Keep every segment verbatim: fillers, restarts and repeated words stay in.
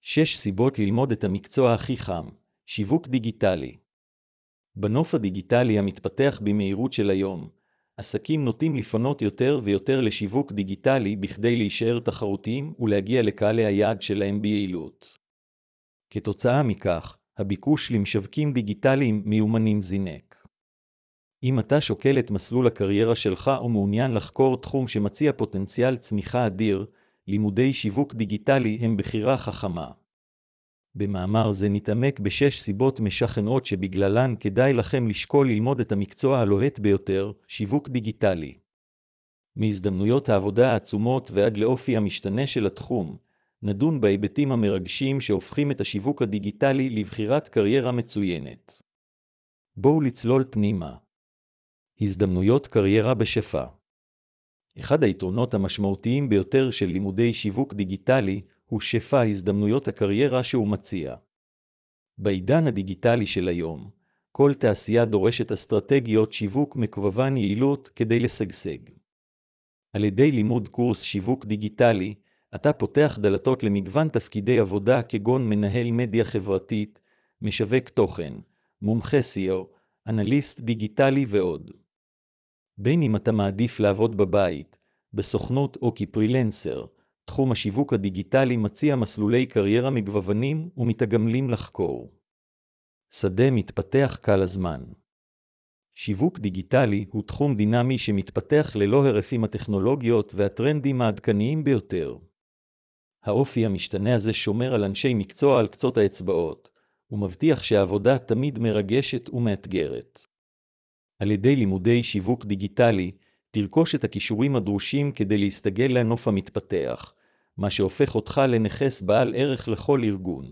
שש סיבות ללמוד את המקצוע הכי חם, שיווק דיגיטלי. בנוף הדיגיטלי המתפתח במהירות של היום, עסקים נוטים לפנות יותר ויותר לשיווק דיגיטלי בכדי להישאר תחרותיים ולהגיע לקהלי היעד שלהם ביעילות. כתוצאה מכך, הביקוש למשווקים דיגיטליים מיומנים זינק. אם אתה שוקל את מסלול הקריירה שלך או מעוניין לחקור תחום שמציע פוטנציאל צמיחה אדיר, לימודי שיווק דיגיטלי הם בחירה חכמה. במאמר זה נתעמק בשש סיבות משכנעות שבגללן כדאי לכם לשקול ללמוד את המקצוע הלוהט ביותר, שיווק דיגיטלי. מהזדמנויות העבודה העצומות ועד לאופי המשתנה של התחום, נדון בהיבטים המרגשים שהופכים את השיווק הדיגיטלי לבחירת קריירה מצוינת. בואו לצלול פנימה. הזדמנויות קריירה בשפע. אחד היתרונות המשמעותיים ביותר של לימודי שיווק דיגיטלי הוא שפע הזדמנויות הקריירה שהוא מציע. בעידן הדיגיטלי של היום, כל תעשייה דורשת אסטרטגיות שיווק מקוון יעילות כדי לשגשג. על ידי לימוד קורס שיווק דיגיטלי, אתה פותח דלתות למגוון תפקידי עבודה כגון מנהל מדיה חברתית, משווק תוכן, מומחה S E O, אנליסט דיגיטלי ועוד. בין אם אתה מעדיף לעבוד בבית, בסוכנות או כפרילנסר, תחום השיווק הדיגיטלי מציע מסלולי קריירה מגוונים ומתגמלים לחקור. שדה מתפתח כל הזמן. שיווק דיגיטלי הוא תחום דינמי שמתפתח ללא הרף עם הטכנולוגיות והטרנדים העדכניים ביותר. האופי המשתנה הזה שומר על אנשי מקצוע על קצות האצבעות, ומבטיח שהעבודה תמיד מרגשת ומאתגרת. על ידי לימודי שיווק דיגיטלי, תרכוש את הכישורים הדרושים כדי להסתגל לנוף המתפתח, מה שהופך אותך לנכס בעל ערך לכל ארגון.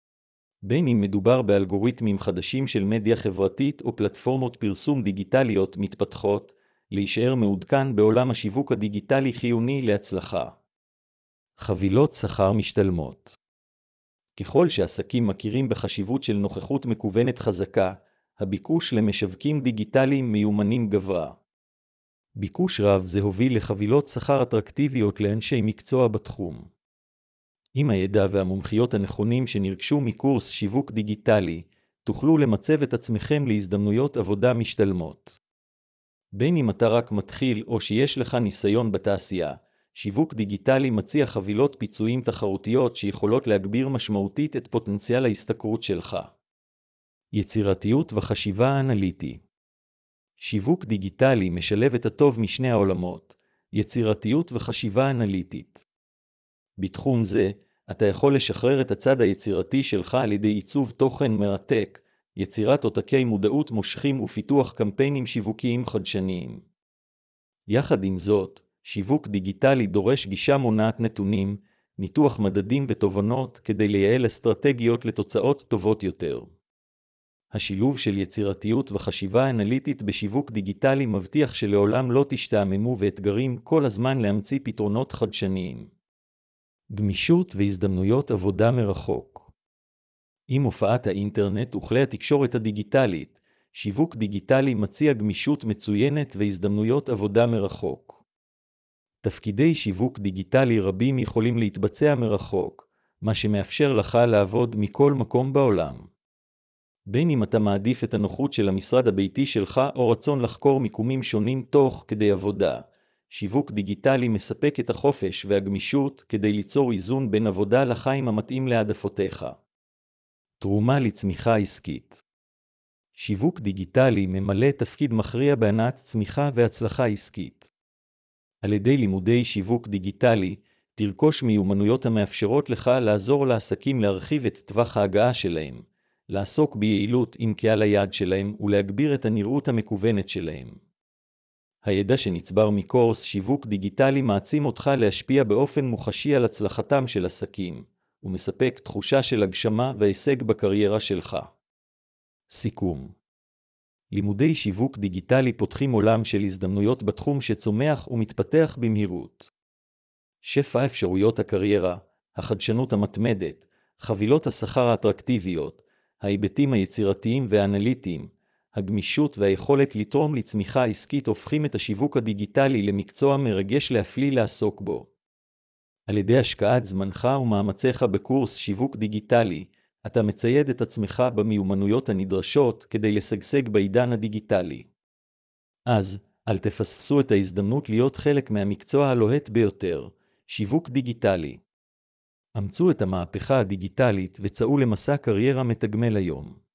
בין אם מדובר באלגוריתמים חדשים של מדיה חברתית או פלטפורמות פרסום דיגיטליות מתפתחות, להישאר מעודכן בעולם השיווק הדיגיטלי חיוני להצלחה. חבילות שכר משתלמות. ככל שעסקים מכירים בחשיבות של נוכחות מקוונת חזקה, הביקוש למשווקים דיגיטליים מיומנים גברה. ביקוש רב זה הוביל לחבילות שכר אטרקטיביות לאנשי מקצוע בתחום. עם הידע והמומחיות הנכונים שנרכשו מקורס שיווק דיגיטלי, תוכלו למצב את עצמכם להזדמנויות עבודה משתלמות. בין אם אתה רק מתחיל או שיש לך ניסיון בתעשייה, שיווק דיגיטלי מציע חבילות פיצויים תחרותיות שיכולות להגביר משמעותית את פוטנציאל ההשתכרות שלך. יצירתיות וחשיבה אנליטי. שיווק דיגיטלי משלב את הטוב משני העולמות, יצירתיות וחשיבה אנליטית. בתחום זה, אתה יכול לשחרר את הצד היצירתי שלך על ידי עיצוב תוכן מרתק, יצירת עותקי מודעות מושכים ופיתוח קמפיינים שיווקיים חדשניים. יחד עם זאת, שיווק דיגיטלי דורש גישה מונעת נתונים, ניתוח מדדים ותובנות כדי לייעל אסטרטגיות לתוצאות טובות יותר. השילוב של יצירתיות וחשיבה אנליטית בשיווק דיגיטלי מבטיח שלעולם לא תשתעממו ואתגרים כל הזמן להמציא פתרונות חדשניים. גמישות והזדמנויות עבודה מרחוק. עם הופעת האינטרנט וכלי התקשורת הדיגיטלית, שיווק דיגיטלי מציע גמישות מצוינת והזדמנויות עבודה מרחוק. תפקידי שיווק דיגיטלי רבים יכולים להתבצע מרחוק, מה שמאפשר לך לעבוד מכל מקום בעולם. בין אם אתה מעדיף את הנוחות של המשרד הביתי שלך או רצון לחקור מיקומים שונים תוך כדי עבודה, שיווק דיגיטלי מספק את החופש והגמישות כדי ליצור איזון בין עבודה לחיים המתאים להעדפותיך. תרומה לצמיחה עסקית. שיווק דיגיטלי ממלא תפקיד מכריע בהנעת צמיחה והצלחה עסקית. על ידי לימודי שיווק דיגיטלי, תרכוש מיומנויות המאפשרות לך לעזור לעסקים להרחיב את טווח ההגעה שלהם, לעסוק ביעילות עם קהל היעד שלהם ולהגביר את הנראות המקוונת שלהם. הידע שנצבר מקורס שיווק דיגיטלי מעצים אותך להשפיע באופן מוחשי על הצלחתם של עסקים, ומספק תחושה של הגשמה והישג בקריירה שלך. סיכום. לימודי שיווק דיגיטלי פותחים עולם של הזדמנויות בתחום שצומח ומתפתח במהירות. שפע אפשרויות הקריירה, החדשנות המתמדת, חבילות השכר האטרקטיביות, ההיבטים היצירתיים והאנליטיים, הגמישות והיכולת לתרום לצמיחה עסקית הופכים את השיווק הדיגיטלי למקצוע מרגש להפליא לעסוק בו. על ידי השקעת זמנך ומאמציך בקורס שיווק דיגיטלי, אתה מצייד את עצמך במיומנויות הנדרשות כדי לשגשג בעידן הדיגיטלי. אז, אל תפספסו את ההזדמנות להיות חלק מהמקצוע הלוהט ביותר, שיווק דיגיטלי. אמצו את המהפכה הדיגיטלית וצאו למסע קריירה מתגמל היום.